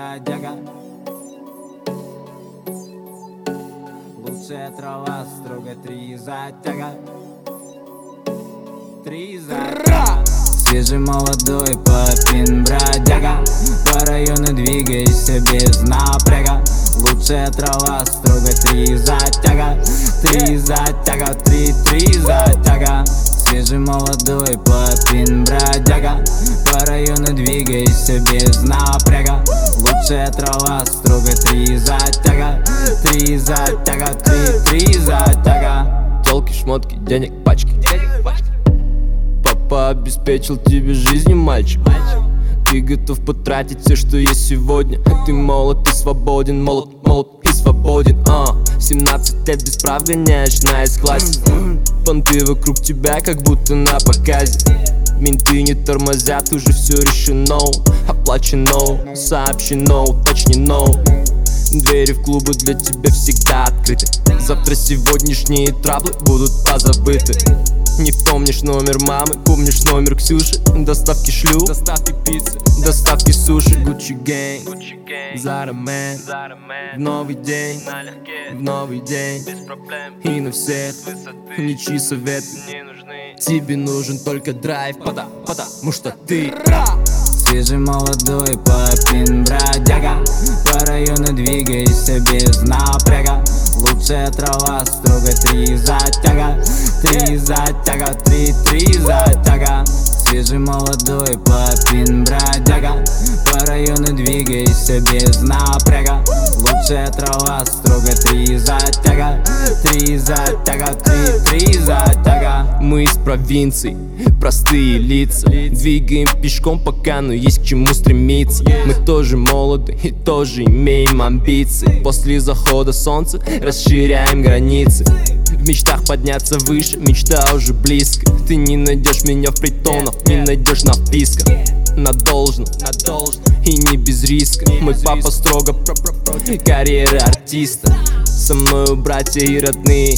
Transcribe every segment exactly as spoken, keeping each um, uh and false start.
бродяга. Лучшая трава, строго три затяга. Три затяга. Свежий молодой папин бродяга. По району двигайся без напряга. Лучшая трава, строго три затяга. Три затяга, три, три затяга. Свежий молодой папин бродяга. По району двигайся без напряга. Лучшая трава, строго три затяга. Три затяга, три, три затяга. Телки, шмотки, денег, пачки. Папа обеспечил тебе жизнь, мальчик. Ты готов потратить все, что есть сегодня. Ты молод и свободен, молод, молод и свободен. а. семнадцать лет без прав гоняешь на эс-классе. Понты вокруг тебя, как будто на показе. Менты не тормозят, уже все решено. Оплачено, сообщено, уточнено. Двери в клубы для тебя всегда открыты. Завтра сегодняшние траблы будут позабыты. Не помнишь номер мамы, помнишь номер Ксюши. Доставки шлюх, доставки пиццы, доставки суши. Gucci Gang, Zara Man. В новый день, в новый день. И на всех ничьи советы. Тебе нужен только драйв, потому что ты свежий молодой папин бродяга. По району двигайся без напряга. Лучшая трава, строго три затяга. Три затяга, три, три затяга. Свежий молодой папин бродяга. По району двигайся без напряга. Лучшая трава, строго три затяга. Три затяга, три, три затяга. Мы из провинции, простые лица. Двигаем пешком пока, но есть к чему стремиться. Мы тоже молоды и тоже имеем амбиции. После захода солнца расширяем границы. В мечтах подняться выше, мечта уже близко. Ты не найдешь меня в притонах, не найдешь на вписках. На должно, на должно и не без риска. Мой папа строго карьера артиста. Со мною братья и родные.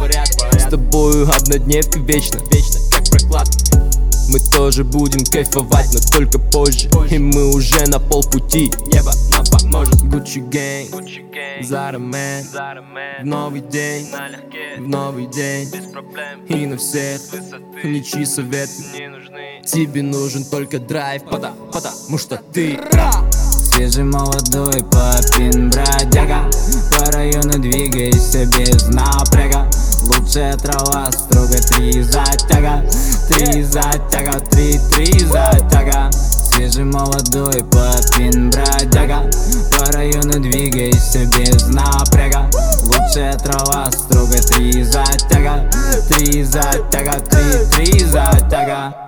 С тобою однодневки вечно, вечно как прокладка. Мы тоже будем кайфовать, но только позже. И мы уже на полпути, небо нам поможет. Gucci Gang, Zara Man. В новый день, в новый день. И на всех ничьи советы. Тебе нужен только драйв, потому что ты свежий молодой папин бродяга. По району двигайся без напряга. Лучшая трава, строго три затяга. Три затяга, три, три затяга. Свежий молодой папин бродяга. По району двигайся без напряга. Лучшая трава, строго три затяга. Три затяга, три, три затяга.